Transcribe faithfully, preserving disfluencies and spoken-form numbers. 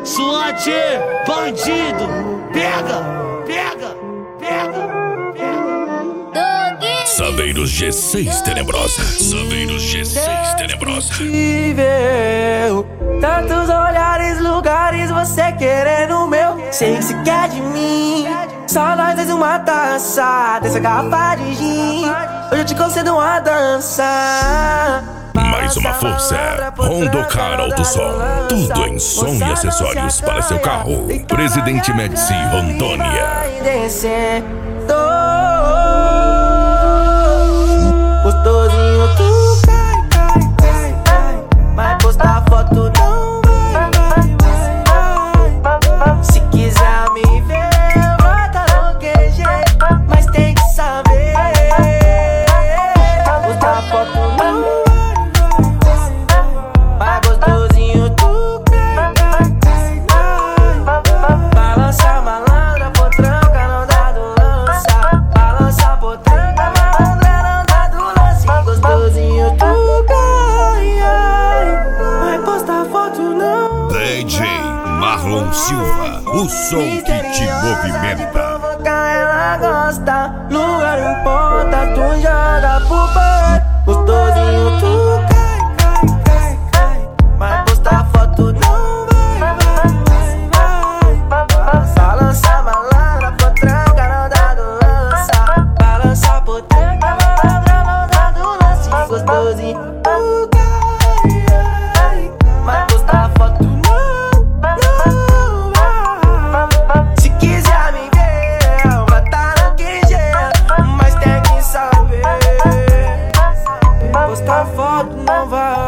SWAT, bandido, pega, pega, pega, pega. Saveiros G seis Tenebrosa. Saveiros G seis Tenebrosa. Tantos olhares, lugares, você querendo o meu. Sei que se quer de mim. Só nós dois uma dança dessa garrafa de gin. Hoje eu te concedo uma dança. Mais uma força. Hondocar Alto Som. Tudo em som e acessórios para seu carro. Presidente Médici, Rondônia. Gostosinho, tu cai, cai, cai, cai. Vai postar foto, não vai, vai, vai, vai. Se quiser me ver, vai tá no Q G, mas tem que saber. Postar foto, não vai, vai, vai. Gostosinho, tu cai, cai, cai, cai. Balança, malandra, potranca, não dá do lança. Balança, potranca, malandra, não dá do lance. Gostosinho, tu cai, ai. Vai postar foto, não. D J Marlon Silva, o som que te movimenta. Provocar, ela gosta. Lugar em ponta, tu joga pro bar. Gostosinho, tu cai, cai, cai, cai. Vai postar foto, não vai, vai, vai, vai. Balança, malandra, potranca, não dá do lança. Balança, potranca, malandra, não dá do lance. Gostosinho, tu cai, ai. Vai postar foto, não, não vai. Se quiser me ver, vai tá no Q G, mas tem que saber. Postar foto, não vai.